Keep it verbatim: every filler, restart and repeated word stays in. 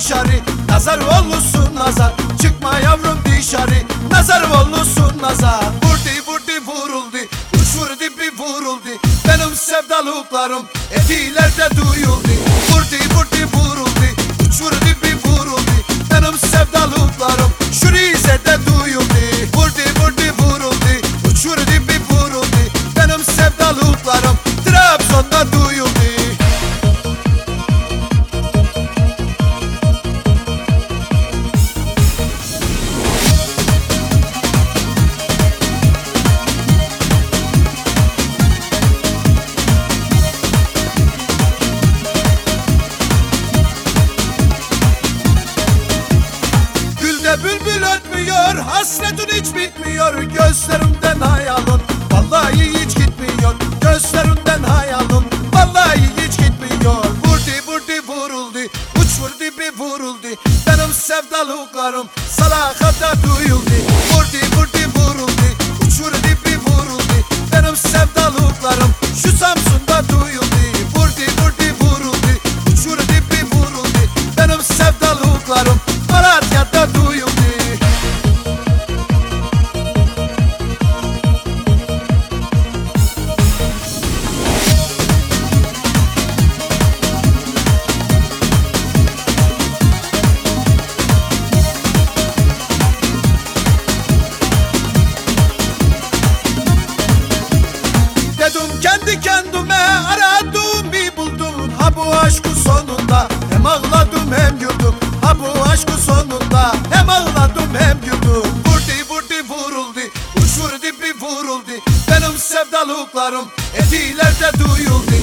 dışarı, nazar olursun nazar. Çıkma yavrum dışarı, nazar olursun nazar. Vurdu vurdu vuruldu, uç vurdu bir vuruldu. Benim sevdalıklarım etilerde duyuldu. Vurdu vurdu vuruldu, uç vurdu bir vuruldu. Benim sevdalıklarım şu Rize'de duyuldu. Vurdu vurdu vuruldu, uç vurdu bir vuruldu. Benim sevdalıklarım Trabzon'da duyuldu. Bülbül ötmüyor, hasretin hiç bitmiyor. Gözlerimden hayalın, vallahi hiç gitmiyor. Gözlerimden hayalın, vallahi hiç gitmiyor. Vurdu vurdu vuruldu, uç vurdu bir vuruldu. Benim sevdalıklarım salakata duyuldu. Vurdu vurdu vuruldu, uç vurdu bir vuruldu. Benim sevdalıklarım şu Samsun'da duyuldu. Vurdu vurdu vuruldu, uç vurdu bir vuruldu. Benim sevdalıklarım Malatya'da duyuldu. Dedim kendi kendime aradığımı buldum. Ha bu aşkın sonunda hem ağladım hem güldüm. Ha bu aşkın sonunda hem ağladım hem güldüm. Vurdu vurdu vuruldu, uç vurdu bir vuruldu. Benim sevdalıklarım etilerde duyuldu.